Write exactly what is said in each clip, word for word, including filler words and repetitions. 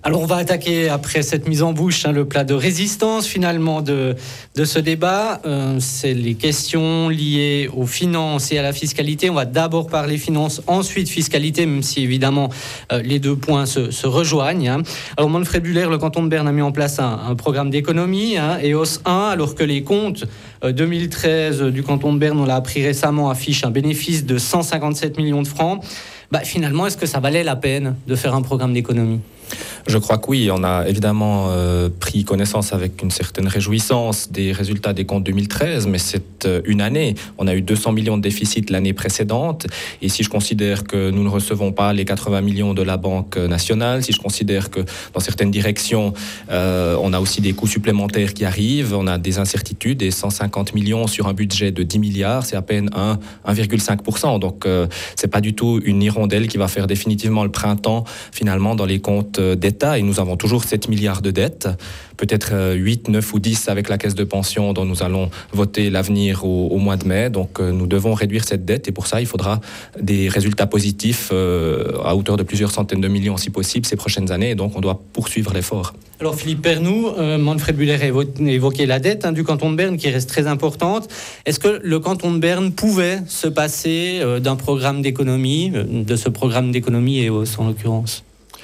Alors on va attaquer après cette mise en bouche hein, le plat de résistance finalement de, de ce débat. Euh, c'est les questions liées aux finances et à la fiscalité. On va d'abord parler finances, ensuite fiscalité, même si évidemment euh, les deux points se, se rejoignent. Hein. Alors Manfred Buller, le canton de Berne a mis en place un, un programme d'économie, hein, E O S un, alors que les comptes euh, deux mille treize du canton de Berne, on l'a appris récemment, affichent un bénéfice de cent cinquante-sept millions de francs. Bah, finalement, est-ce que ça valait la peine de faire un programme d'économie ? Je crois que oui, on a évidemment euh, pris connaissance avec une certaine réjouissance des résultats des comptes deux mille treize, mais c'est euh, une année. On a eu deux cents millions de déficit l'année précédente, et si je considère que nous ne recevons pas les quatre-vingts millions de la Banque nationale, si je considère que dans certaines directions, euh, on a aussi des coûts supplémentaires qui arrivent, on a des incertitudes, et cent cinquante millions sur un budget de dix milliards, c'est à peine un virgule cinq pour cent. Donc euh, c'est pas du tout une hirondelle qui va faire définitivement le printemps, finalement, dans les comptes d'État, et nous avons toujours sept milliards de dettes, peut-être huit, neuf ou dix avec la caisse de pension dont nous allons voter l'avenir au, au mois de mai. Donc euh, nous devons réduire cette dette, et pour ça il faudra des résultats positifs euh, à hauteur de plusieurs centaines de millions si possible ces prochaines années, et donc on doit poursuivre l'effort. Alors Philippe Pernoud, euh, Manfred Buller a évoqué la dette hein, du canton de Berne qui reste très importante. Est-ce que le canton de Berne pouvait se passer euh, d'un programme d'économie, euh, de ce programme d'économie E O S en l'occurrence ?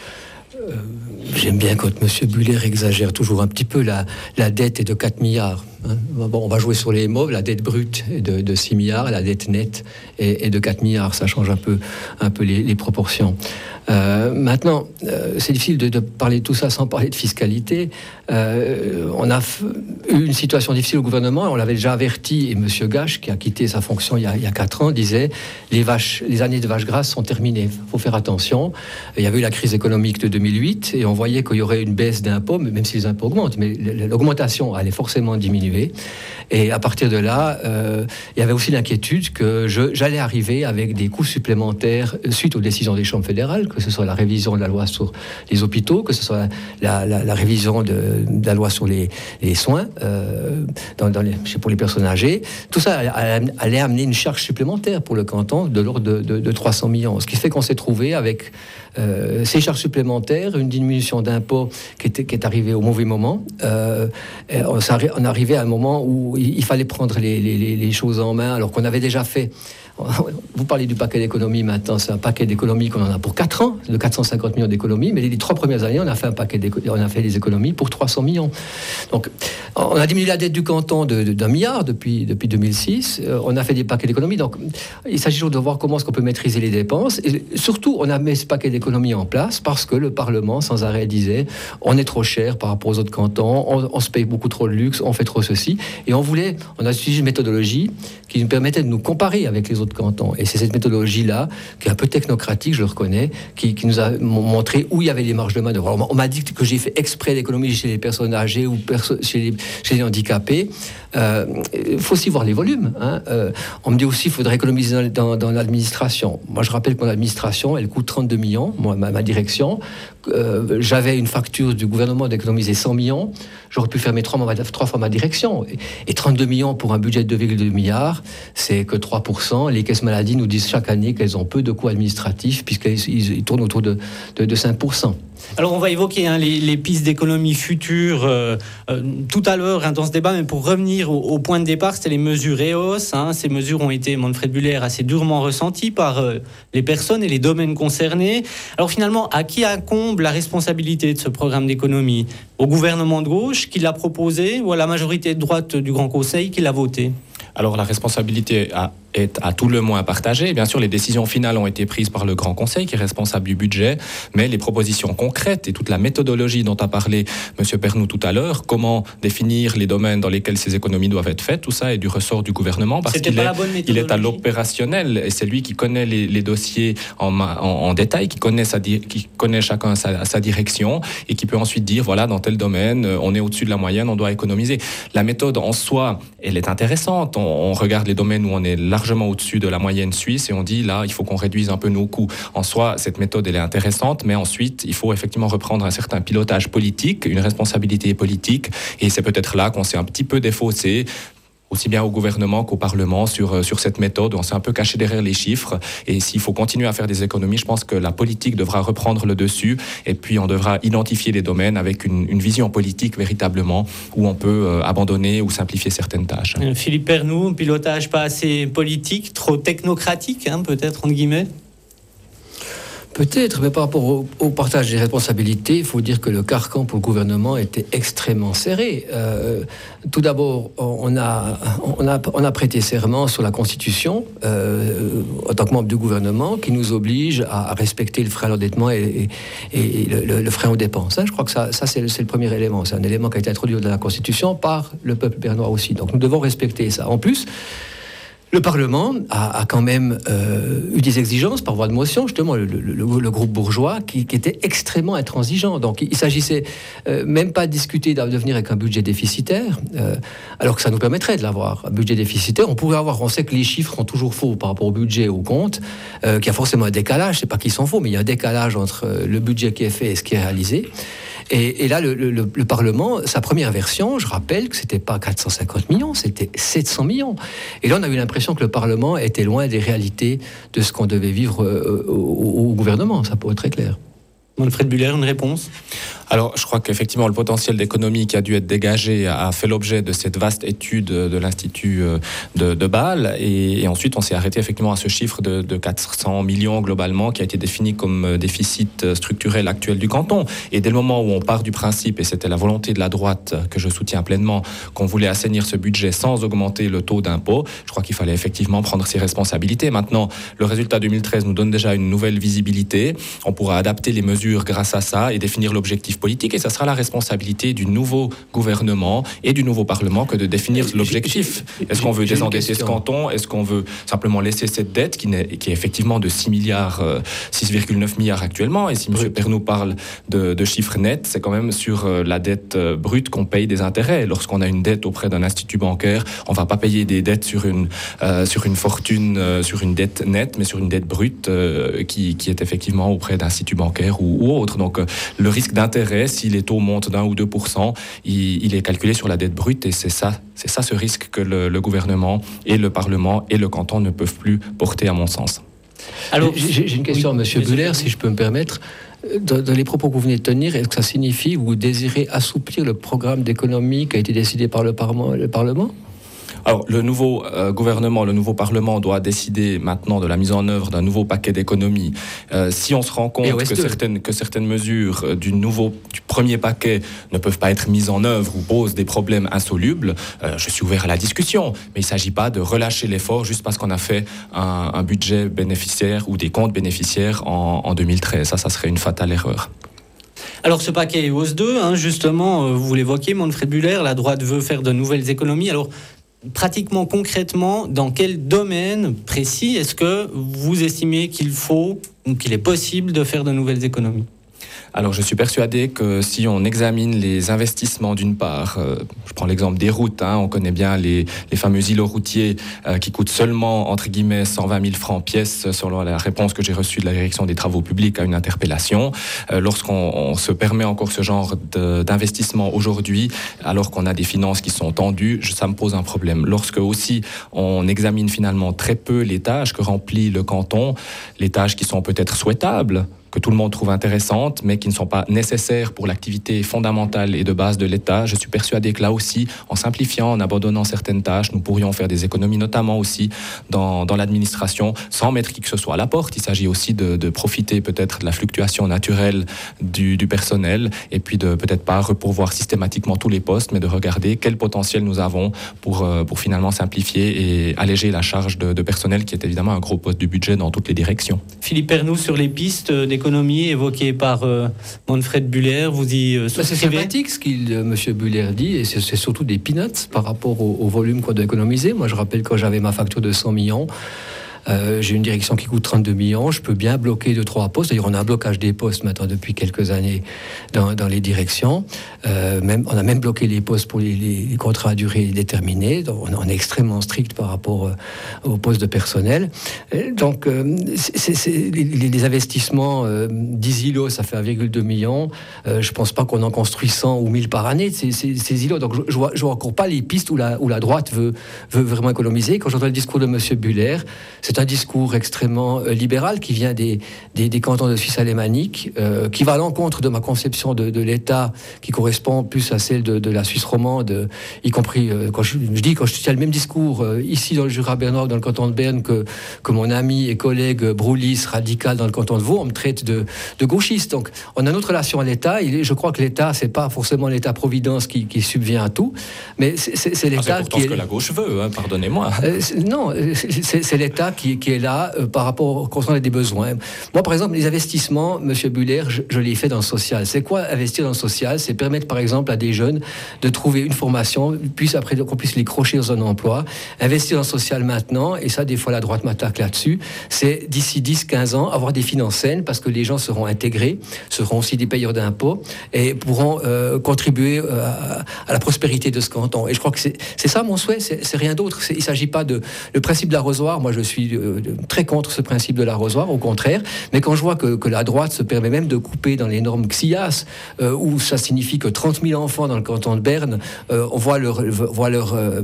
Euh, j'aime bien quand M. Buller exagère toujours un petit peu. La, la dette est de quatre milliards. Hein. Bon, on va jouer sur les mots. La dette brute est de, de six milliards, la dette nette est, est de quatre milliards. Ça change un peu, un peu les, les proportions. Euh, maintenant, euh, c'est difficile de, de parler de tout ça sans parler de fiscalité. Euh, on a f- eu une situation difficile au gouvernement, on l'avait déjà averti, et M. Gache, qui a quitté sa fonction il y a, il y a quatre ans, disait les, vaches, les années de vaches grasses sont terminées, il faut faire attention. Il y avait eu la crise économique de deux mille huit, et on voyait qu'il y aurait une baisse d'impôts, même si les impôts augmentent, mais l'augmentation allait forcément diminuer. Et à partir de là, euh, il y avait aussi l'inquiétude que je, j'allais arriver avec des coûts supplémentaires suite aux décisions des chambres fédérales, que ce soit la révision de la loi sur les hôpitaux, que ce soit la, la, la révision de, de la loi sur les, les soins euh, dans, dans les, pour les personnes âgées. Tout ça allait, allait amener une charge supplémentaire pour le canton de l'ordre de, de, de trois cents millions. Ce qui fait qu'on s'est trouvé avec euh, ces charges supplémentaires, une diminution d'impôts qui, était, qui est arrivée au mauvais moment. Euh, on, on arrivait à un moment où il fallait prendre les, les, les choses en main, alors qu'on avait déjà fait. Vous parlez du paquet d'économie maintenant, c'est un paquet d'économie qu'on en a pour quatre ans, de quatre cent cinquante millions d'économies, mais les trois premières années, on a fait un paquet on a fait des économies pour trois cents millions. Donc, on a diminué la dette du canton de, de, d'un milliard depuis, depuis deux mille six, euh, on a fait des paquets d'économies, donc il s'agit toujours de voir comment est-ce qu'on peut maîtriser les dépenses, et surtout, on a mis ce paquet d'économies en place parce que le Parlement, sans arrêt, disait on est trop cher par rapport aux autres cantons, on, on se paye beaucoup trop de luxe, on fait trop ceci, et on voulait, on a utilisé une méthodologie qui nous permettait de nous comparer avec les autres cantons. Et c'est cette méthodologie-là, qui est un peu technocratique, je le reconnais, qui, qui nous a montré où il y avait les marges de manœuvre. On m'a dit que j'ai fait exprès l'économie chez les personnes âgées ou perso- chez, les, chez les handicapés. Il euh, faut aussi voir les volumes. Hein. Euh, on me dit aussi qu'il faudrait économiser dans, dans, dans l'administration. Moi, je rappelle que mon administration, elle coûte trente-deux millions, moi, ma, ma direction. Euh, j'avais une facture du gouvernement d'économiser cent millions. J'aurais pu fermer trois, trois fois ma direction. Et, et trente-deux millions pour un budget de deux virgule deux milliards, c'est que trois pour cent. Les caisses maladies nous disent chaque année qu'elles ont peu de coûts administratifs, puisqu'ils ils tournent autour de, de, de cinq pour cent. Alors on va évoquer hein, les, les pistes d'économie futures euh, euh, tout à l'heure hein, dans ce débat, mais pour revenir au, au point de départ, c'était les mesures E O S. Hein. Ces mesures ont été, Manfred Buller, assez durement ressenties par euh, les personnes et les domaines concernés. Alors finalement, à qui incombe la responsabilité de ce programme d'économie ? Au gouvernement de gauche qui l'a proposé ou à la majorité de droite du Grand Conseil qui l'a voté ? Alors la responsabilité a est à tout le moins partagée. Bien sûr, les décisions finales ont été prises par le Grand Conseil, qui est responsable du budget, mais les propositions concrètes et toute la méthodologie dont a parlé M. Pernoud tout à l'heure, comment définir les domaines dans lesquels ces économies doivent être faites, tout ça est du ressort du gouvernement, parce C'était qu'il pas est, la bonne il est à méthodologie. l'opérationnel, et c'est lui qui connaît les, les dossiers en, en, en détail, qui connaît, sa, qui connaît chacun sa, sa direction, et qui peut ensuite dire, voilà, dans tel domaine, on est au-dessus de la moyenne, on doit économiser. La méthode en soi, elle est intéressante. On, on regarde les domaines où on est largement au-dessus de la moyenne suisse et on dit là, il faut qu'on réduise un peu nos coûts. En soi, cette méthode, elle est intéressante, mais ensuite, il faut effectivement reprendre un certain pilotage politique, une responsabilité politique, et c'est peut-être là qu'on s'est un petit peu défaussé. aussi bien au gouvernement qu'au Parlement sur, sur cette méthode. On s'est un peu caché derrière les chiffres. Et s'il faut continuer à faire des économies, je pense que la politique devra reprendre le dessus. Et puis, on devra identifier les domaines avec une, une vision politique véritablement où on peut euh, abandonner ou simplifier certaines tâches. Philippe Pernoud, pilotage pas assez politique, trop technocratique, hein, peut-être, entre guillemets? Peut-être, mais par rapport au, au partage des responsabilités, il faut dire que le carcan pour le gouvernement était extrêmement serré. Euh, tout d'abord, on a, on, a, on a prêté serment sur la Constitution, euh, en tant que membre du gouvernement, qui nous oblige à, à respecter le frein à l'endettement et, et, et le, le, le frein aux dépenses. Hein, je crois que ça, ça c'est, le, c'est le premier élément. C'est un élément qui a été introduit dans la Constitution par le peuple bernois aussi. Donc nous devons respecter ça. En plus, le Parlement a, a quand même euh, eu des exigences par voie de motion, justement, le, le, le, le groupe bourgeois, qui, qui était extrêmement intransigeant. Donc, il ne s'agissait euh, même pas de discuter de venir avec un budget déficitaire, euh, alors que ça nous permettrait de l'avoir. Un budget déficitaire, on pourrait avoir, on sait que les chiffres sont toujours faux par rapport au budget et au compte, euh, qu'il y a forcément un décalage, c'est pas qu'ils sont faux, mais il y a un décalage entre le budget qui est fait et ce qui est réalisé. Et, et là, le, le, le Parlement, sa première version, je rappelle que c'était pas quatre cent cinquante millions, c'était sept cents millions. Et là, on a eu l'impression que le Parlement était loin des réalités de ce qu'on devait vivre euh, au, au gouvernement. Ça pourrait être très clair. Manfred Bühler, une réponse? Alors, je crois qu'effectivement, le potentiel d'économie qui a dû être dégagé a fait l'objet de cette vaste étude de l'Institut de, de Bâle. Et, et ensuite, on s'est arrêté effectivement à ce chiffre de, de quatre cents millions globalement, qui a été défini comme déficit structurel actuel du canton. Et dès le moment où on part du principe, et c'était la volonté de la droite que je soutiens pleinement, qu'on voulait assainir ce budget sans augmenter le taux d'impôt, je crois qu'il fallait effectivement prendre ses responsabilités. Maintenant, le résultat deux mille treize nous donne déjà une nouvelle visibilité. On pourra adapter les mesures grâce à ça et définir l'objectif politique, et ça sera la responsabilité du nouveau gouvernement et du nouveau Parlement que de définir l'objectif. Est-ce qu'on veut désendetter ce canton? Est-ce qu'on veut simplement laisser cette dette qui, n'est, qui est effectivement de six milliards, six virgule neuf milliards actuellement? Et si M. Pernoud parle de, de chiffres nets, c'est quand même sur la dette brute qu'on paye des intérêts. Lorsqu'on a une dette auprès d'un institut bancaire, on ne va pas payer des dettes sur une, euh, sur une fortune, euh, sur une dette nette, mais sur une dette brute euh, qui, qui est effectivement auprès d'instituts bancaires ou, ou autres. Donc euh, le risque d'intérêt, si les taux montent d'un ou deux pour cent, il, il est calculé sur la dette brute, et c'est ça, c'est ça ce risque que le, le gouvernement et le Parlement et le canton ne peuvent plus porter, à mon sens. Alors, j'ai, j'ai une question oui, à M. Bühler, si je peux me permettre. Dans, dans les propos que vous venez de tenir, est-ce que ça signifie que vous désirez assouplir le programme d'économie qui a été décidé par le Parlement, le Parlement ? Alors, le nouveau euh, gouvernement, le nouveau Parlement doit décider maintenant de la mise en œuvre d'un nouveau paquet d'économies. Euh, si on se rend compte que certaines, que certaines mesures du, nouveau, du premier paquet ne peuvent pas être mises en œuvre ou posent des problèmes insolubles, euh, je suis ouvert à la discussion. Mais il ne s'agit pas de relâcher l'effort juste parce qu'on a fait un, un budget bénéficiaire ou des comptes bénéficiaires en, en deux mille treize. Ça, ça serait une fatale erreur. Alors ce paquet hausse deux, hein, justement, vous l'évoquez, Manfred Bühler, la droite veut faire de nouvelles économies. Alors, pratiquement, concrètement, dans quel domaine précis est-ce que vous estimez qu'il faut ou qu'il est possible de faire de nouvelles économies ? Alors, je suis persuadé que si on examine les investissements d'une part, euh, je prends l'exemple des routes, hein, on connaît bien les, les fameux îlots routiers euh, qui coûtent seulement, entre guillemets, cent vingt mille francs pièce, selon la réponse que j'ai reçue de la direction des travaux publics à une interpellation. Euh, lorsqu'on on se permet encore ce genre de, d'investissement aujourd'hui, alors qu'on a des finances qui sont tendues, je, ça me pose un problème. Lorsque aussi on examine finalement très peu les tâches que remplit le canton, les tâches qui sont peut-être souhaitables, que tout le monde trouve intéressantes, mais qui ne sont pas nécessaires pour l'activité fondamentale et de base de l'État. Je suis persuadé que là aussi, en simplifiant, en abandonnant certaines tâches, nous pourrions faire des économies, notamment aussi dans, dans l'administration, sans mettre qui que ce soit à la porte. Il s'agit aussi de, de profiter peut-être de la fluctuation naturelle du, du personnel, et puis de peut-être pas repourvoir systématiquement tous les postes, mais de regarder quel potentiel nous avons pour, pour finalement simplifier et alléger la charge de, de personnel, qui est évidemment un gros poste du budget dans toutes les directions. Philippe Pernoud, sur les pistes des économie évoquée par euh, Manfred Bühler, vous y euh, bah, c'est sympathique ce qu'il, euh, M. Bühler dit, et c'est, c'est surtout des peanuts par rapport au, au volume qu'on doit économiser. Moi, je rappelle quand j'avais ma facture de cent millions, Euh, j'ai une direction qui coûte trente-deux millions, je peux bien bloquer deux, trois postes. D'ailleurs, on a un blocage des postes maintenant depuis quelques années dans, dans les directions. Euh, même, on a même bloqué les postes pour les, les contrats à durée déterminée. Donc, on, on est extrêmement strict par rapport euh, aux postes de personnel. Euh, donc, euh, c'est, c'est, les, les investissements, euh, dix îlots, ça fait un virgule deux million. Euh, je ne pense pas qu'on en construit cent ou mille par année, ces, ces, ces îlots. Donc, je ne vois, vois encore pas les pistes où la, où la droite veut, veut vraiment économiser. Quand j'entends le discours de M. Buller, c'est un discours extrêmement euh, libéral qui vient des, des, des cantons de Suisse alémanique, euh, qui va à l'encontre de ma conception de, de l'État, qui correspond plus à celle de, de la Suisse romande, y compris, euh, quand je, je dis, quand je tiens le même discours euh, ici dans le Jura bernois, dans le canton de Berne, que, que mon ami et collègue Broulis, radical dans le canton de Vaud, on me traite de, de gauchiste. Donc, on a une autre relation à l'État. Et je crois que l'État, c'est pas forcément l'État-providence qui, qui subvient à tout, mais c'est, c'est, c'est l'État ah, c'est qui est... ce que la gauche veut, hein, pardonnez-moi. Euh, non, c'est, c'est l'État qui, qui est là euh, par rapport au concernant des besoins. Moi, par exemple, les investissements, M. Buller, je, je l'ai fait dans le social. C'est quoi investir dans le social? C'est permettre, par exemple, à des jeunes de trouver une formation, puis après qu'on puisse les crocher dans un emploi. Investir dans le social maintenant, et ça, des fois, la droite m'attaque là-dessus, c'est d'ici dix à quinze ans, avoir des finances saines, parce que les gens seront intégrés, seront aussi des payeurs d'impôts, et pourront euh, contribuer euh, à, à la prospérité de ce canton. Et je crois que c'est, c'est ça mon souhait, c'est, c'est rien d'autre. C'est, il ne s'agit pas de... Le principe de l'arrosoir, moi je suis euh, très contre ce principe de l'arrosoir, au contraire, mais quand je vois que, que la droite se permet même de couper dans les normes X I A S, euh, où ça signifie que trente mille enfants dans le canton de Berne, euh, on voit leur, voit leur, euh,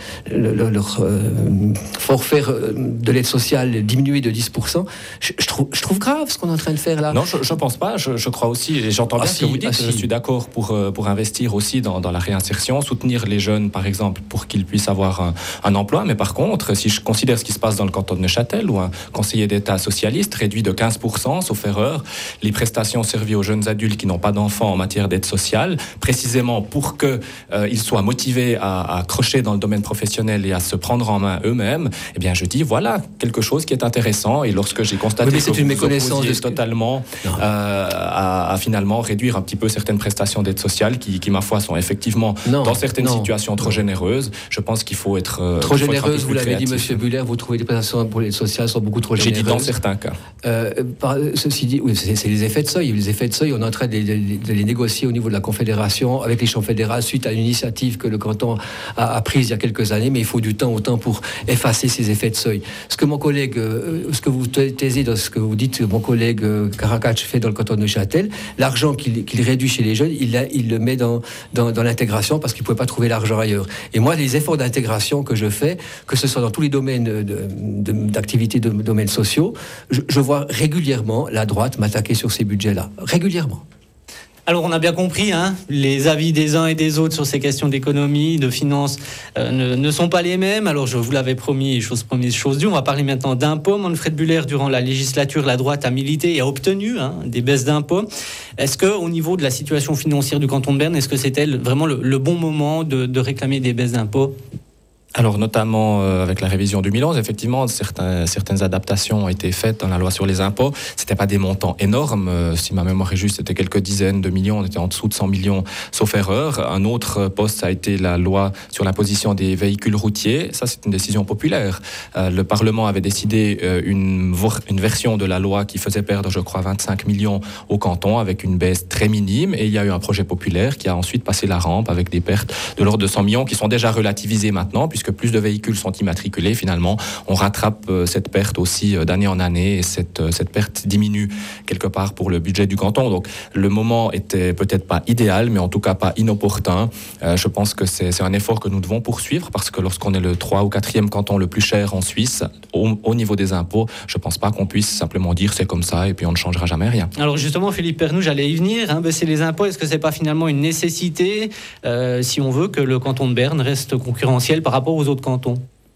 leur, leur euh, forfait de l'aide sociale diminuer de dix pour cent, je, je, trouve, je trouve grave ce qu'on est en train de faire là. Non, je ne pense pas, je, je crois aussi, et j'entends bien ah, ce si, que vous dites, ah, si. Je suis d'accord pour, pour investir aussi dans, dans la réinsertion, soutenir les jeunes par exemple pour qu'ils puissent avoir un, un emploi, mais par contre, si je considère ce qui se passe dans le canton de Neuchâtel, où un conseiller d'État socialiste réduit de quinze pour cent, sauf erreur, les prestations servies aux jeunes adultes qui n'ont pas d'enfants en matière d'aide sociale, précisément pour qu'ils euh, soient motivés à, à crocher dans le domaine professionnel et à se prendre en main eux-mêmes, eh bien je dis voilà quelque chose qui est intéressant. Et lorsque j'ai constaté oui, que une vous vous opposiez de ce... totalement euh, à, à finalement réduire un petit peu certaines prestations d'aide sociale qui, qui ma foi sont effectivement non, dans certaines non, situations trop non. généreuses, je pense qu'il faut être euh, trop généreuse. Vous l'avez créatif. dit, M. Buller, vous trouvez les prestations pour l'aide sociale sont beaucoup trop généreuses. J'ai dit dans certains cas. Euh, par, ceci dit, oui, c'est, c'est les effets de seuil. Les effets de seuil, on est en train de les, de les négocier au niveau de la Confédération avec les champs fédérales suite à une initiative que le canton a, a prise il y a quelques années, mais il faut du temps autant pour effacer ces effets de seuil. Ce que mon collègue, euh, ce que vous taisez dans ce que vous dites, mon collègue euh, Caracatch fait dans le canton de Neuchâtel, l'argent qu'il, qu'il réduit chez les jeunes, il, il le met dans, dans, dans l'intégration parce qu'il ne pouvait pas trouver l'argent ailleurs. Et moi, les efforts d'intégration que je fais, que ce soit dans tous les domaines de, de, d'activités de domaines sociaux, je, je vois régulièrement la droite m'attaquer sur ces budgets-là. Régulièrement. Alors on a bien compris, hein, les avis des uns et des autres sur ces questions d'économie, de finances euh, ne, ne sont pas les mêmes. Alors je vous l'avais promis, chose promise, chose due. On va parler maintenant d'impôts. Manfred Buller, durant la législature, la droite a milité et a obtenu hein, des baisses d'impôts. Est-ce qu'au niveau de la situation financière du canton de Berne, est-ce que c'était vraiment le, le bon moment de, de réclamer des baisses d'impôts ? Alors notamment euh, avec la révision deux mille onze, effectivement, certains, certaines adaptations ont été faites dans la loi sur les impôts. C'était pas des montants énormes, euh, si ma mémoire est juste, c'était quelques dizaines de millions, on était en dessous de cent millions, sauf erreur. Un autre poste, ça a été la loi sur l'imposition des véhicules routiers. Ça, c'est une décision populaire. Euh, le Parlement avait décidé euh, une, une version de la loi qui faisait perdre, je crois, vingt-cinq millions au canton, avec une baisse très minime. Et il y a eu un projet populaire qui a ensuite passé la rampe avec des pertes de l'ordre de cent millions qui sont déjà relativisées maintenant, puisque que plus de véhicules sont immatriculés, finalement, on rattrape euh, cette perte aussi euh, d'année en année et cette, euh, cette perte diminue quelque part pour le budget du canton. Donc le moment était peut-être pas idéal, mais en tout cas pas inopportun. Euh, je pense que c'est, c'est un effort que nous devons poursuivre parce que lorsqu'on est le trois ou quatrième canton le plus cher en Suisse, au, au niveau des impôts, je pense pas qu'on puisse simplement dire c'est comme ça et puis on ne changera jamais rien. Alors justement, Philippe Pernou, j'allais y venir, hein, baisser les impôts, est-ce que c'est pas finalement une nécessité euh, si on veut que le canton de Berne reste concurrentiel par rapport aux autres cantons?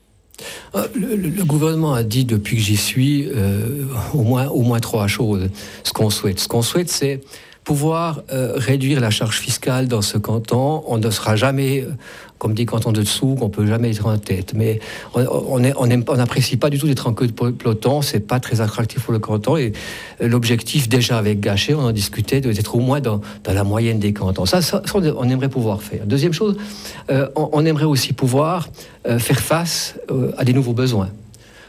Le, le, le gouvernement a dit depuis que j'y suis euh, au moins, au moins trois choses. Ce qu'on souhaite, ce qu'on souhaite, c'est pouvoir euh, réduire la charge fiscale dans ce canton. On ne sera jamais, euh, comme des cantons de dessous, qu'on peut jamais être en tête. Mais on n'apprécie pas du tout d'être en queue de peloton. C'est pas très attractif pour le canton. Et euh, l'objectif, déjà avec Gachet, on en discutait, d'être au moins dans, dans la moyenne des cantons. Ça, ça, ça, on aimerait pouvoir faire. Deuxième chose, euh, on, on aimerait aussi pouvoir euh, faire face euh, à des nouveaux besoins.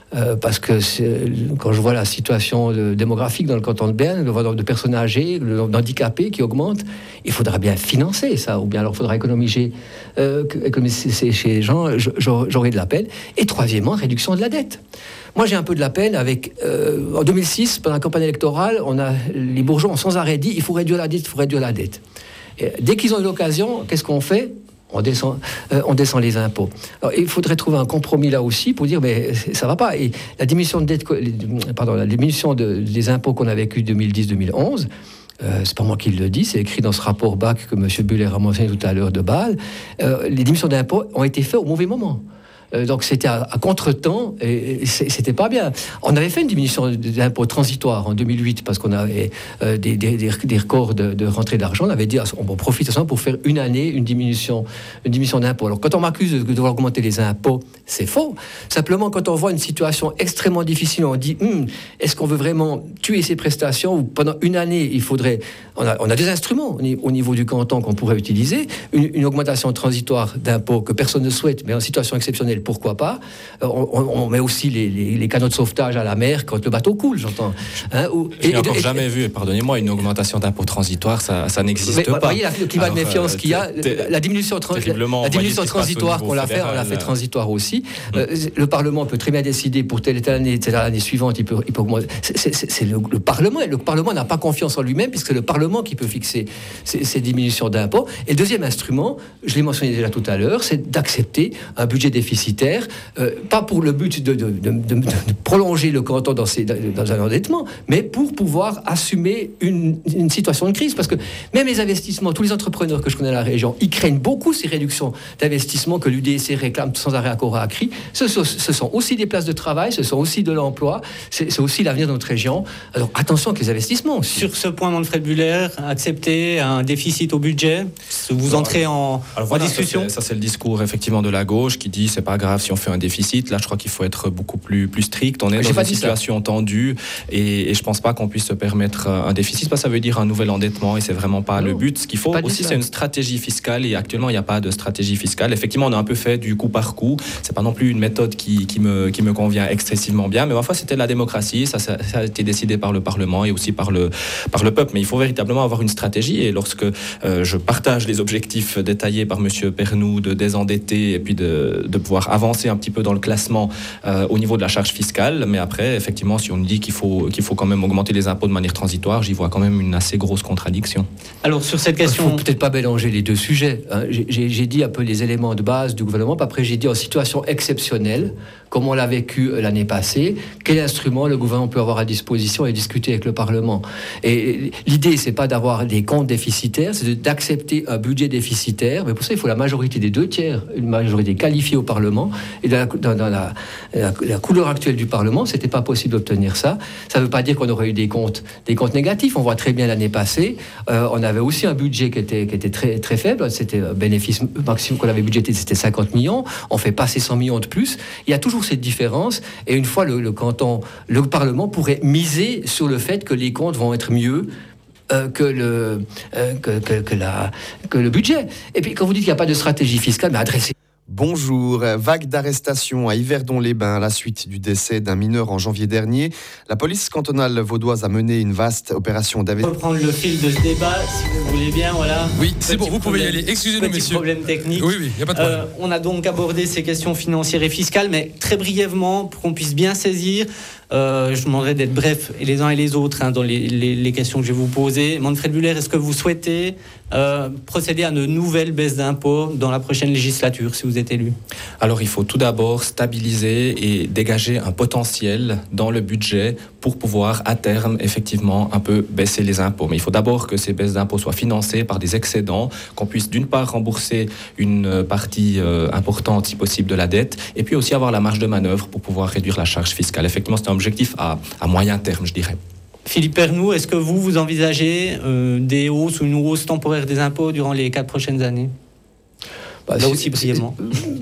Euh, parce que quand je vois la situation de, démographique dans le canton de Berne, le nombre de personnes âgées, le nombre d'handicapés qui augmente, il faudra bien financer ça, ou bien alors il faudra économiser, euh, économiser chez les gens, j'aurai de la peine. Et troisièmement, réduction de la dette. Moi, j'ai un peu de la peine avec... Euh, en deux mille six, pendant la campagne électorale, on a, les bourgeois ont sans arrêt dit il faut réduire la dette, il faut réduire la dette. Et dès qu'ils ont eu l'occasion, qu'est-ce qu'on fait ? On descend, euh, on descend les impôts. Alors, il faudrait trouver un compromis là aussi pour dire mais ça va pas. Et la diminution de dette, pardon, la diminution de, des impôts qu'on a vécu deux mille dix deux mille onze, euh, c'est pas moi qui le dis, c'est écrit dans ce rapport B A C que M. Buller a mentionné tout à l'heure de Bâle. Euh, les diminutions d'impôts ont été faites au mauvais moment. Euh, donc c'était à, à contre-temps et, et c'était pas bien. On avait fait une diminution d'impôts transitoire en deux mille huit parce qu'on avait euh, des, des, des, des records de, de rentrée d'argent. On avait dit on profite de ça pour faire une année une diminution, une diminution d'impôts. Alors quand on m'accuse de devoir augmenter les impôts, c'est faux. Simplement quand on voit une situation extrêmement difficile, on dit hm, est-ce qu'on veut vraiment tuer ces prestations ou pendant une année il faudrait. On a, on a des instruments au niveau du canton qu'on pourrait utiliser. Une, une augmentation transitoire d'impôts que personne ne souhaite, mais en situation exceptionnelle. Pourquoi pas ? on, on, on met aussi les, les, les canaux de sauvetage à la mer quand le bateau coule, j'entends. Hein, ou, je n'ai encore et, jamais et, vu, pardonnez-moi, une augmentation d'impôts transitoire, ça, ça n'existe mais, pas. Vous voyez le climat Alors, de méfiance euh, qu'il y a, la diminution, trans, la diminution transitoire qu'on l'a fait, on l'a fait transitoire aussi. Hum. Euh, le Parlement peut très bien décider pour telle et telle année, telle année suivante, il peut, il peut augmenter. C'est, c'est, c'est le, le Parlement, et le Parlement n'a pas confiance en lui-même puisque c'est le Parlement qui peut fixer ces, ces diminutions d'impôts. Et le deuxième instrument, je l'ai mentionné déjà tout à l'heure, c'est d'accepter un budget déficitaire. Euh, pas pour le but de, de, de, de, de prolonger le canton dans, ses, dans un endettement, mais pour pouvoir assumer une, une situation de crise. Parce que même les investissements, tous les entrepreneurs que je connais dans la région, ils craignent beaucoup ces réductions d'investissement que l'U D C réclame sans arrêt à corps à cri. Ce, ce, ce sont aussi des places de travail, ce sont aussi de l'emploi, c'est, c'est aussi l'avenir de notre région. Alors attention avec les investissements aussi. Sur ce point, Manfred Buller, accepter un déficit au budget, vous entrez en, Alors voilà, en discussion. Ça c'est, ça c'est le discours effectivement de la gauche qui dit c'est pas grave si on fait un déficit. Là, je crois qu'il faut être beaucoup plus, plus strict. On est J'ai dans une situation ça. tendue et, et je pense pas qu'on puisse se permettre un déficit. Ça, ça veut dire un nouvel endettement et c'est vraiment pas non, le but. Ce qu'il faut aussi, c'est une stratégie fiscale et actuellement, il n'y a pas de stratégie fiscale. Effectivement, on a un peu fait du coup par coup. C'est pas non plus une méthode qui, qui, me, qui me convient excessivement bien, mais ma foi, c'était la démocratie. Ça, ça, ça a été décidé par le Parlement et aussi par le, par le peuple. Mais il faut véritablement avoir une stratégie et lorsque euh, je partage les objectifs détaillés par M. Pernoud de désendetter et puis de, de pouvoir avancer un petit peu dans le classement euh, au niveau de la charge fiscale, mais après, effectivement, si on dit qu'il faut, qu'il faut quand même augmenter les impôts de manière transitoire, j'y vois quand même une assez grosse contradiction. Alors, sur cette question... Il ne faut peut-être pas mélanger les deux sujets. Hein. J'ai, j'ai dit un peu les éléments de base du gouvernement, puis après j'ai dit en situation exceptionnelle, comme on l'a vécu l'année passée, quel instrument le gouvernement peut avoir à disposition et discuter avec le Parlement. Et l'idée, c'est pas d'avoir des comptes déficitaires, c'est d'accepter un budget déficitaire, mais pour ça, il faut la majorité des deux tiers, une majorité qualifiée au Parlement, et dans la, dans, dans la, la, la couleur actuelle du Parlement, c'était pas possible d'obtenir ça. Ça veut pas dire qu'on aurait eu des comptes, des comptes négatifs. On voit très bien l'année passée, euh, on avait aussi un budget qui était, qui était très, très faible, c'était un bénéfice maximum qu'on avait budgété, c'était cinquante millions, on fait passer cent millions de plus. Il y a toujours cette différence, et une fois le, le canton, le Parlement pourrait miser sur le fait que les comptes vont être mieux Euh, que, le, euh, que, que, que, la, que le budget. Et puis quand vous dites qu'il n'y a pas de stratégie fiscale, mais adressez. Bonjour. Vague d'arrestations à Yverdon-les-Bains à la suite du décès d'un mineur en janvier dernier. La police cantonale vaudoise a mené une vaste opération d'investigation. Reprendre le fil de ce débat, si vous voulez bien, voilà. Oui, c'est petit bon, vous pouvez problème, y aller. Excusez-nous, petit messieurs. Problème technique. Oui, oui, il n'y a pas de problème. Euh, on a donc abordé ces questions financières et fiscales, mais très brièvement, pour qu'on puisse bien saisir. Euh, je vous demanderai d'être bref, et les uns et les autres, hein, dans les, les, les questions que je vais vous poser. Manfred Buller, est-ce que vous souhaitez euh, procéder à une nouvelle baisse d'impôts dans la prochaine législature, si vous êtes élu ? Alors, il faut tout d'abord stabiliser et dégager un potentiel dans le budget pour pouvoir, à terme, effectivement, un peu baisser les impôts. Mais il faut d'abord que ces baisses d'impôts soient financées par des excédents, qu'on puisse d'une part rembourser une partie euh, importante, si possible, de la dette, et puis aussi avoir la marge de manœuvre pour pouvoir réduire la charge fiscale. Effectivement, c'est un objectif à, à moyen terme, je dirais. Philippe Pernoud, est-ce que vous, vous envisagez euh, des hausses ou une hausse temporaire des impôts durant les quatre prochaines années ? Bah, là aussi, brièvement.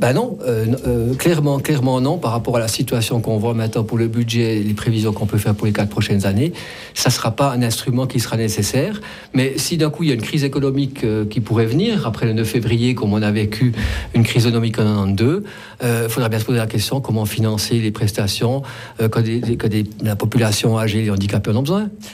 Ben non, euh, euh, clairement, clairement non, par rapport à la situation qu'on voit maintenant pour le budget, les prévisions qu'on peut faire pour les quatre prochaines années, ça ne sera pas un instrument qui sera nécessaire. Mais si d'un coup il y a une crise économique euh, qui pourrait venir, après le neuf février, comme on a vécu une crise économique en quatre-vingt-douze, il euh, faudra bien se poser la question comment financer les prestations euh, que, des, que des, la population âgée et handicapée en ont besoin.